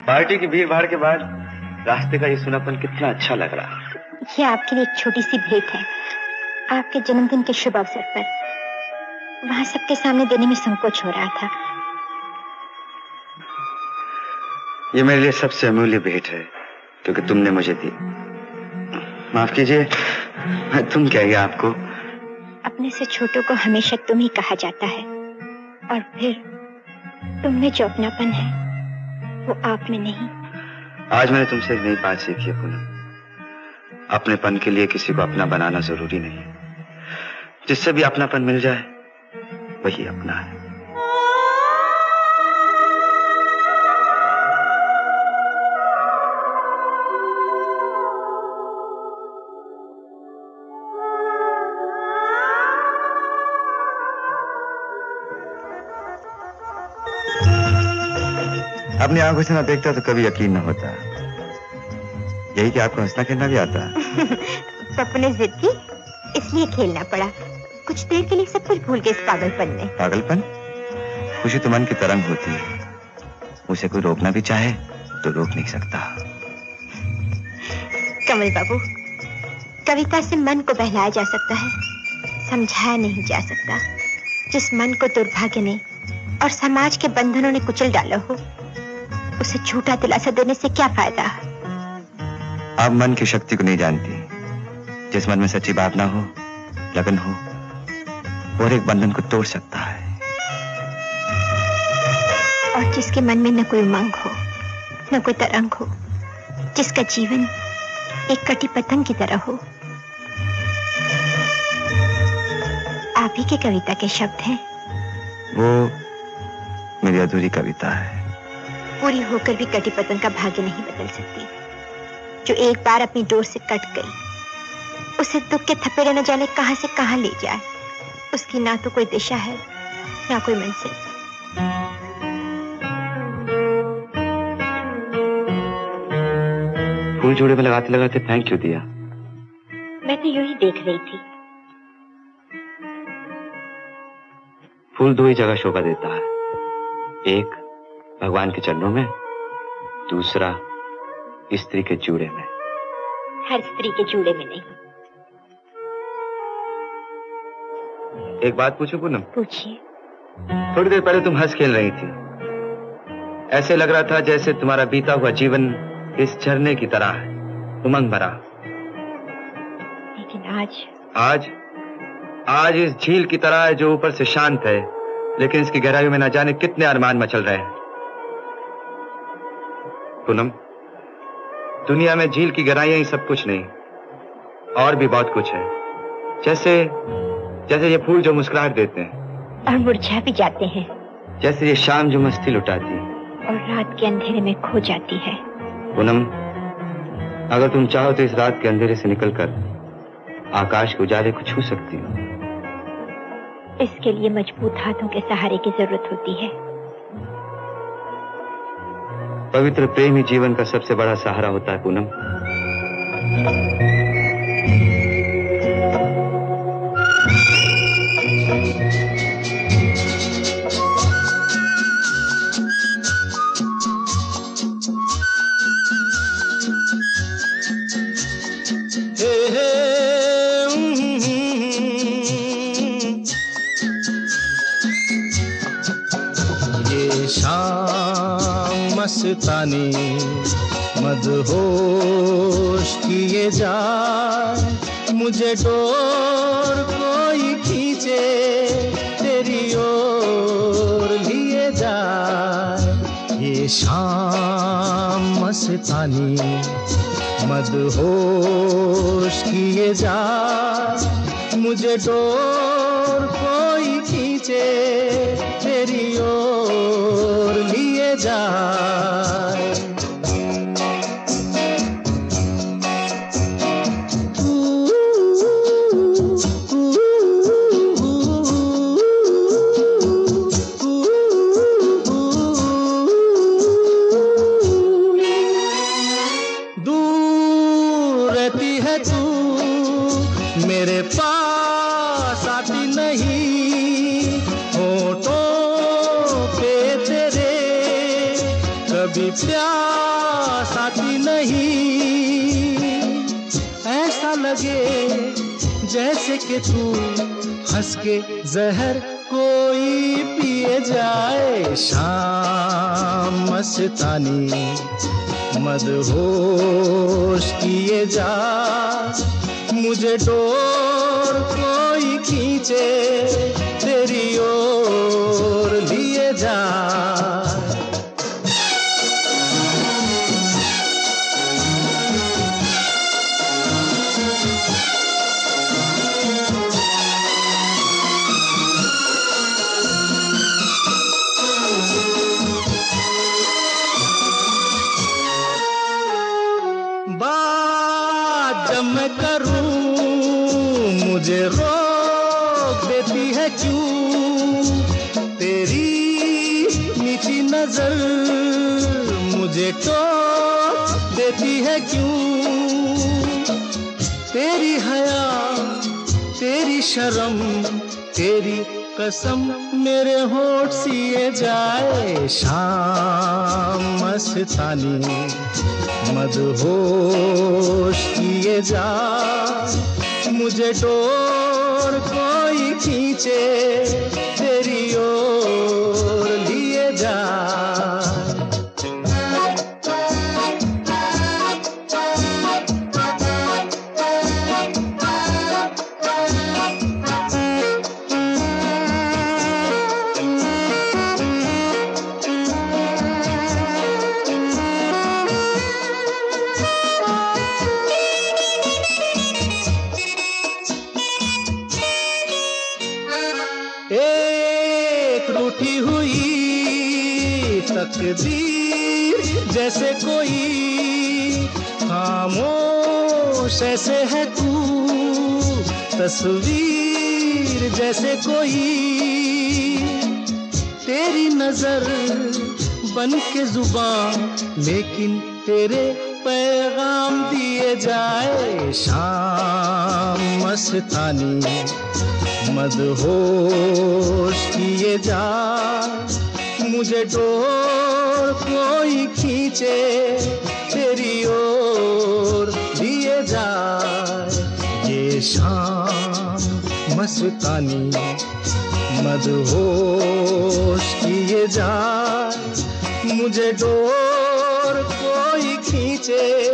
Party की भीड़ भाड़ के बाद रास्ते का ये सुनापन कितना अच्छा लग रहा। ये आपके लिए एक छोटी सी भेंट है, आपके जन्मदिन के शुभ अवसर पर। वहां सबके सामने देने में संकोच हो रहा था। ये मेरे लिए सबसे अमूल्य भेंट है क्योंकि तुमने मुझे दी। माफ कीजिए, मैं तुम क्या ही आपको। अपने से छोटों को हमेशा तुम ही कहा जाता है, और फिर तुम में जो अपनापन है वो आप में नहीं। आज मैंने तुमसे एक नई बात सीखी है पूनम। अपनेपन के लिए किसी को अपना बनाना जरूरी नहीं। जिससे भी अपनापन मिल जाए वही अपना है। अपनी आंखों से ना देखता तो कभी यकीन न होता। यही कि आपको हंसना खेलना भी आता है। पप्पू ने जिद की, इसलिए खेलना पड़ा। कुछ देर के लिए सब कुछ भूल गए इस पागलपन में। पागलपन? खुशी तो मन की तरंग होती है, उसे कोई रोकना भी चाहे तो रोक नहीं सकता। कमल बाबू, कविता से मन को बहलाया जा सकता है, समझाया नहीं जा सकता। जिस मन को दुर्भाग्य ने और समाज के बंधनों ने कुचल डाला हो, उसे झूठा दिलासा देने से क्या फायदा। आप मन की शक्ति को नहीं जानती। जिस मन में सच्ची भावना हो, लगन हो, और एक बंधन को तोड़ सकता है। और जिसके मन में न कोई उमंग हो, न कोई तरंग हो, जिसका जीवन एक कटी पतंग की तरह हो। आप ही की कविता के शब्द हैं। वो मेरी अधूरी कविता है। पूरी होकर भी कटी पतंग का भाग्य नहीं बदल सकती। जो एक बार अपनी डोर से कट गई, उसे दुख के थपेड़े न जाने कहां से कहां ले जाए। उसकी ना तो कोई दिशा है, ना कोई मंजिल। फूल जोड़े में लगाते लगाते फेंक क्यों दिया? मैं तो यूं ही देख रही थी। फूल दो ही जगह शोभा देता है, एक भगवान के चरणों में, दूसरा स्त्री के जूड़े में। हर स्त्री के जूड़े में नहीं। एक बात पूछूं पूनम? पूछिए। थोड़ी देर पहले तुम हंस खेल रही थी। ऐसे लग रहा था जैसे तुम्हारा बीता हुआ जीवन इस झरने की तरह है, उमंग भरा। लेकिन आज इस झील की तरह है जो ऊपर से शांत है, लेकिन इसकी गहराइयों में न जाने कितने अरमान मचल रहे हैं। पूनम, दुनिया में झील की गहराइयां ही सब कुछ नहीं, और भी बहुत कुछ है। जैसे ये फूल जो मुस्कुराहट देते हैं और मुरझा भी जाते हैं, जैसे ये शाम जो मस्ती लुटाती और रात के अंधेरे में खो जाती है। पूनम, अगर तुम चाहो तो इस रात के अंधेरे से निकलकर आकाश के उजाले को छू सकती हो। इसके लिए मजबूत हाथों के सहारे की जरूरत होती है। पवित्र प्रेम ही जीवन का सबसे बड़ा सहारा होता है पूनम। मस्तानी मदहोश किए जा, मुझे डोर कोई खींचे तेरी ओर लिए जा। ये शाम मस्तानी मदहोश किए जा, मुझे डोर कोई खींचे तेरी ओर लिए जा। दूर रहती है तू, मेरे पास आती नहीं, होठों पे तेरे कभी प्यार पास आती नहीं, ऐसा लगे जैसे कि तू हंस के जहर कोई पिए जाए। शाम मस्तानी मदहोश किए जा, मुझे डोर कोई खींचे तेरी ओर लिए जा। बात जब मैं करूं मुझे रोक देती है क्यों, तेरी मीठी नजर मुझे टोक देती है क्यों। तेरी हया तेरी शर्म तेरी कसम मेरे होठ सिए जाए। शाम मस्तानी मदहोश किए जा, मुझे डोर कोई खींचे तेरी ओर लिए जा। एक रूठी हुई तकदीर जैसे कोई, खामोश ऐसे है तू तस्वीर जैसे कोई। तेरी नजर बन के जुबान लेकिन तेरे पैगाम दिए जाए। शाम मस्तानी मदहोश किए जा, मुझे डोर कोई खींचे तेरी ओर लिए जा। ये शाम मस्तानी मदहोश किए जा, मुझे डोर कोई खींचे